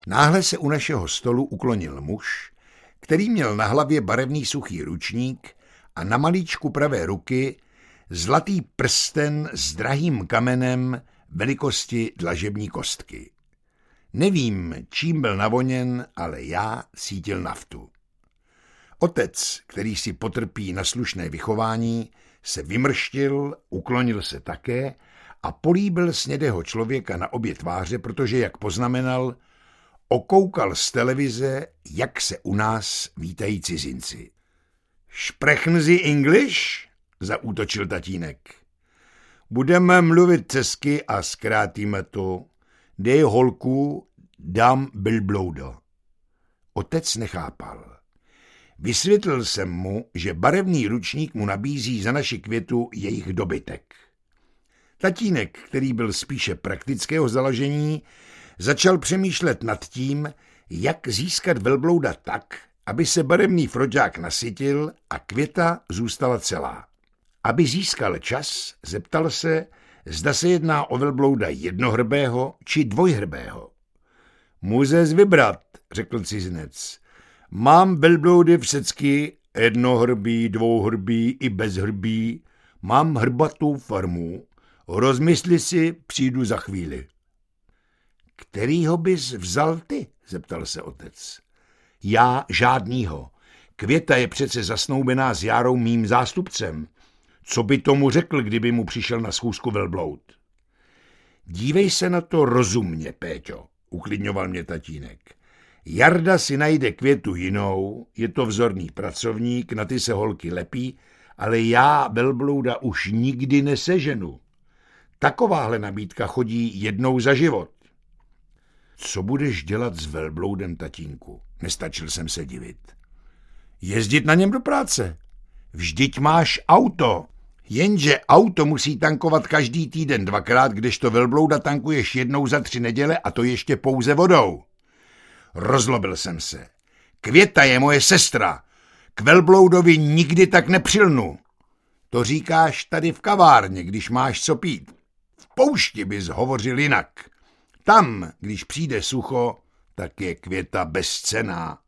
Náhle se u našeho stolu uklonil muž, který měl na hlavě barevný suchý ručník a na malíčku pravé ruky zlatý prsten s drahým kamenem velikosti dlažební kostky. Nevím, čím byl navoněn, ale já cítil naftu. Otec, který si potrpí na slušné vychování, se vymrštil, uklonil se také a políbil snědého člověka na obě tváře, protože, jak poznamenal, okoukal z televize, jak se u nás vítají cizinci. Sprechen Sie English? Zaútočil tatínek. Budeme mluvit česky a zkrátíme to. Dej holku, dám Billblouda. Otec nechápal. Vysvětlil jsem mu, že barevný ručník mu nabízí za naši květu jejich dobytek. Tatínek, který byl spíše praktického založení, začal přemýšlet nad tím, jak získat velblouda tak, aby se barevný froďák nasytil a květa zůstala celá. Aby získal čas, zeptal se, zda se jedná o velblouda jednohrbého či dvojhrbého. Můžeš vybrat, řekl cizinec. Mám velbloudy všecky, jednohrbí, dvouhrbí i bezhrbí. Mám hrbatou farmu. Rozmysli si, přijdu za chvíli. Kterýho bys vzal ty? Zeptal se otec. Já žádnýho. Květa je přece zasnoubená s Járou mým zástupcem. Co by tomu řekl, kdyby mu přišel na schůzku velbloud? Dívej se na to rozumně, Péťo, uklidňoval mě tatínek. Jarda si najde květu jinou, je to vzorný pracovník, na ty se holky lepí, ale já velblouda už nikdy neseženu. Takováhle nabídka chodí jednou za život. Co budeš dělat s velbloudem, tatínku? Nestačil jsem se divit. Jezdit na něm do práce. Vždyť máš auto. Jenže auto musí tankovat každý týden dvakrát, kdežto velblouda tankuješ jednou za 3 neděle a to ještě pouze vodou. Rozlobil jsem se. Květa je moje sestra. K velbloudovi nikdy tak nepřilnu. To říkáš tady v kavárně, když máš co pít. V poušti bys hovořil jinak. Tam, když přijde sucho, tak je květa bezcenná.